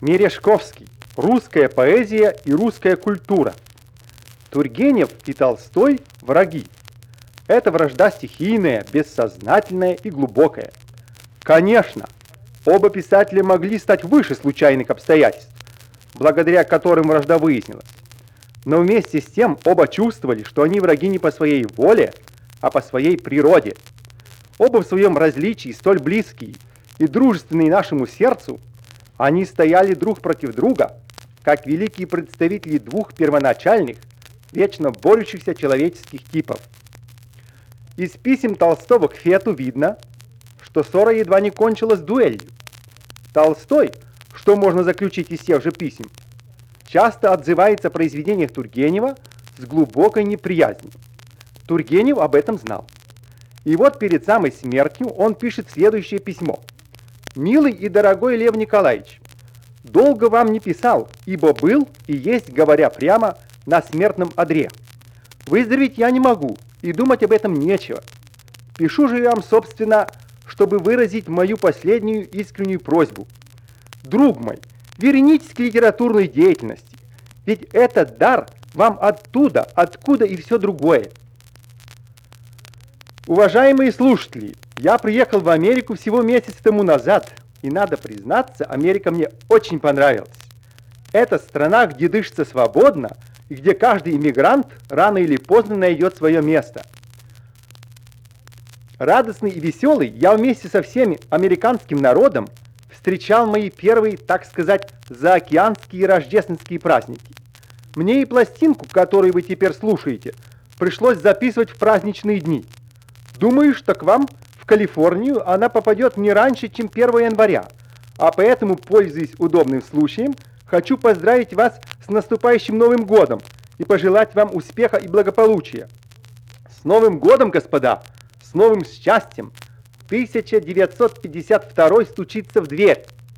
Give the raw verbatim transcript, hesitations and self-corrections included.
Мережковский. Русская поэзия и русская культура. Тургенев и Толстой – враги. Это вражда стихийная, бессознательная и глубокая. Конечно, оба писателя могли стать выше случайных обстоятельств, благодаря которым вражда выяснилась. Но вместе с тем оба чувствовали, что они враги не по своей воле, а по своей природе. Оба в своем различии столь близкие и дружественные нашему сердцу, они стояли друг против друга, как великие представители двух первоначальных, вечно борющихся человеческих типов. Из писем Толстого к Фету видно, что ссора едва не кончилась дуэлью. Толстой, что можно заключить из тех же писем, часто отзывается о произведениях Тургенева с глубокой неприязнью. Тургенев об этом знал. И вот перед самой смертью он пишет следующее письмо. «Милый и дорогой Лев Николаевич, долго вам не писал, ибо был и есть, говоря прямо, на смертном одре. Выздороветь я не могу, и думать об этом нечего. Пишу же вам, собственно, чтобы выразить мою последнюю искреннюю просьбу. Друг мой, вернитесь к литературной деятельности, ведь этот дар вам оттуда, откуда и все другое. Уважаемые слушатели, я приехал в Америку всего месяц тому назад, и надо признаться, Америка мне очень понравилась. Это страна, где дышится свободно, и где каждый иммигрант рано или поздно найдет свое место. Радостный и веселый, я вместе со всеми американским народом встречал мои первые, так сказать, заокеанские рождественские праздники. Мне и пластинку, которую вы теперь слушаете, пришлось записывать в праздничные дни. Думаю, что к вам в Калифорнию она попадет не раньше, чем первого января, а поэтому, пользуясь удобным случаем, хочу поздравить вас с наступающим Новым годом и пожелать вам успеха и благополучия. С Новым годом, господа! С новым счастьем! тысяча девятьсот пятьдесят второй стучится в дверь.